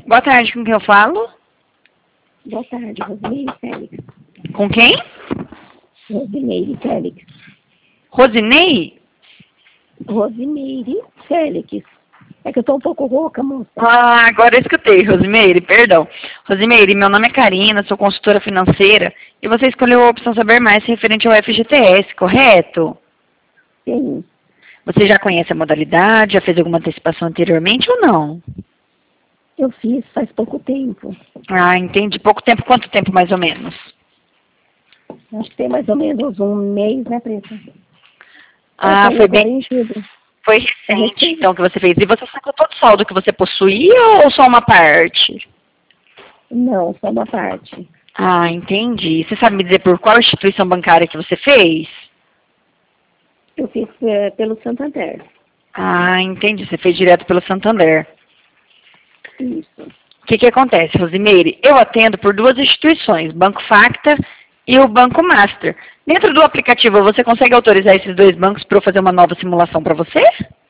Boa tarde, com quem eu falo? Boa tarde, Rosineire Félix. Com quem? Rosineire Félix. Rosinei? Rosineire Félix. É que eu tô um pouco rouca, moça. Ah, agora eu escutei, Rosimeire, perdão. Rosimeire, meu nome é Karina, sou consultora financeira e você escolheu a opção Saber Mais referente ao FGTS, correto? Sim, Você já conhece a modalidade, já fez alguma antecipação anteriormente ou não? eu fiz faz pouco tempo. Ah, entendi. Pouco tempo, quanto tempo mais ou menos? Acho que tem mais ou menos um mês, né, Preta? Ah, foi Agora bem, em julho. foi recente então que você fez. E você sacou todo o saldo que você possuía ou só uma parte? Não, só uma parte. Ah, entendi. Você sabe me dizer por qual instituição bancária que você fez? Eu fiz pelo Santander. Ah, entendi. Você fez direto pelo Santander. Isso. O que acontece, Rosimeire? Eu atendo por duas instituições, Banco Facta e o Banco Master. Dentro do aplicativo, você consegue autorizar esses dois bancos para eu fazer uma nova simulação para você?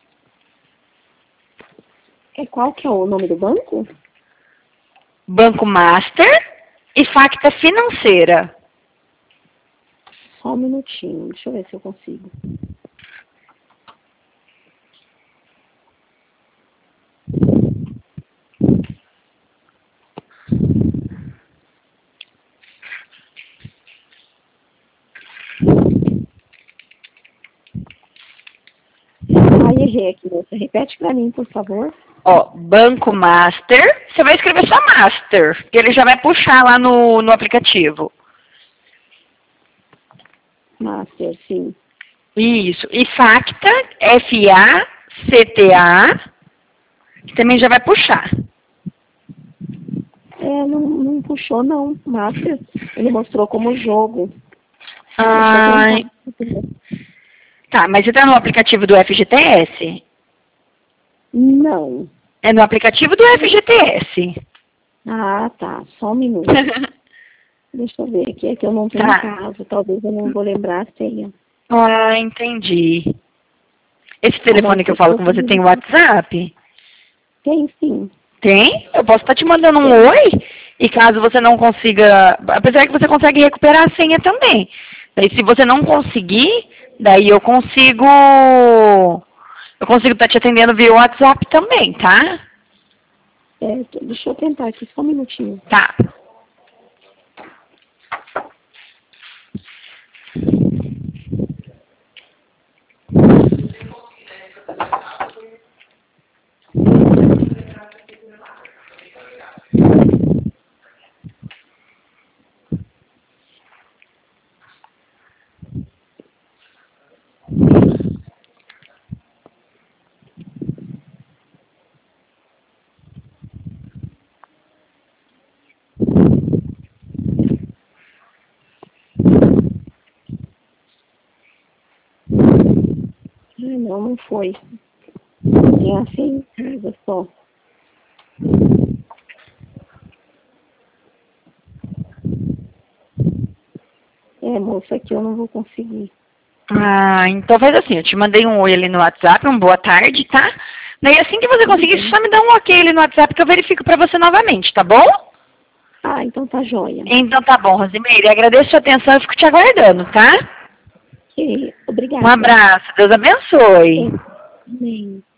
Qual que é o nome do banco? Banco Master e Facta Financeira. Só um minutinho, deixa eu ver se eu consigo. Ah, errei aqui, moça. Repete pra mim, por favor. Ó, Banco Master, você vai escrever só Master, que ele já vai puxar lá no aplicativo. Master, sim. Isso. E Facta, F-A-C-T-A, que também já vai puxar. Não puxou, não. Master, ele mostrou como jogo. Ah, tá, mas você tá no aplicativo do FGTS? Não. É no aplicativo do FGTS. Ah, tá. Só um minuto. Deixa eu ver aqui. É que eu não tenho Tá. casa. Talvez eu não vou lembrar a senha. Ah, entendi. Esse telefone que eu falo com você tem WhatsApp? Tem sim. Tem? Eu posso estar te mandando um oi. E caso você não consiga, apesar que você consegue recuperar a senha também. Daí se você não conseguir, daí eu consigo estar te atendendo via WhatsApp também, tá? Deixa eu tentar aqui. Só um minutinho. Tá. Não foi. Tem a senha em casa só. Moça, aqui eu não vou conseguir. Ah, então faz assim, eu te mandei um oi ali no WhatsApp, um boa tarde, tá? Daí assim que você conseguir, só me dá um ok ali no WhatsApp que eu verifico pra você novamente, tá bom? Ah, então tá joia. Então tá bom, Rosimeire, agradeço a sua atenção e fico te aguardando, tá? Ok, obrigada. Um abraço, Deus abençoe. Amém.